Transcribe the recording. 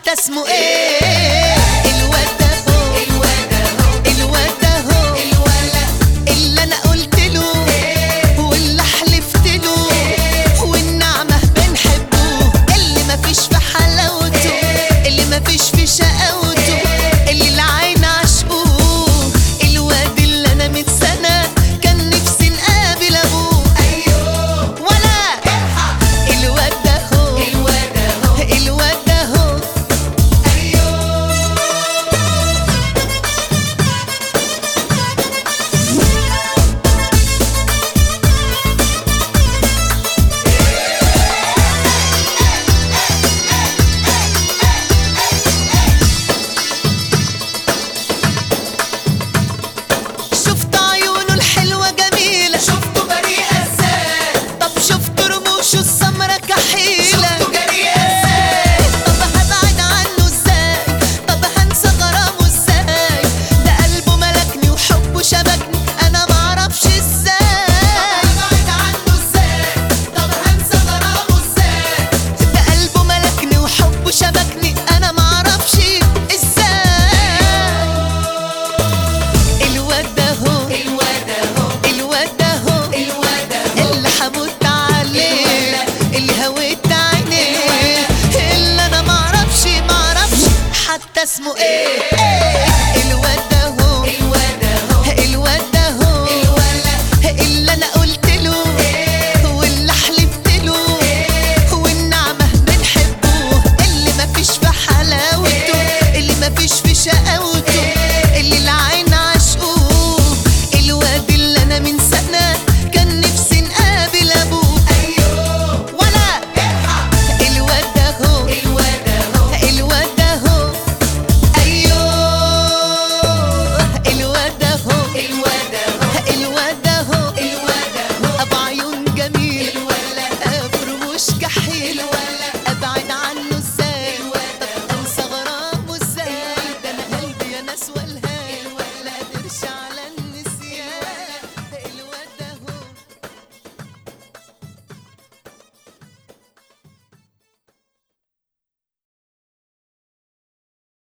حتى اسمه ايه. الواد ده هو، الواد ده هو اللي انا قلت له واللي حلفت له والنعمة بنحبه، اللي مفيش في حلاوته، اللي مفيش في شقاوته، اللي العين عشقوه. الواد اللي انا من سنة كان نفسي نقابل ابوه. ولا الواد ده هو، الواد ده هو. شفت عيونه الحلوة جميلة، شفته بريئة ازاي، طب شفت رموشه السمرة كحيلة، شفته جريئة ازاي، طب هبعد عنه ازاي، طب هنسى غرامه ازاي، ده قلبه ملكني وحبه شبكني انا معرفش ازاي، ابعد عنه ازاي، طب هنسى غرامه ازاي، ده قلبه ملكني وحبه شبكني انا معرفش ازاي. الواد ده هو، الواد ده هو، الواد ده هو الواد ده هو، اللي حموت عليه، اللي هويت عينيه، اللي انا معرفش حتى اسمه ايه.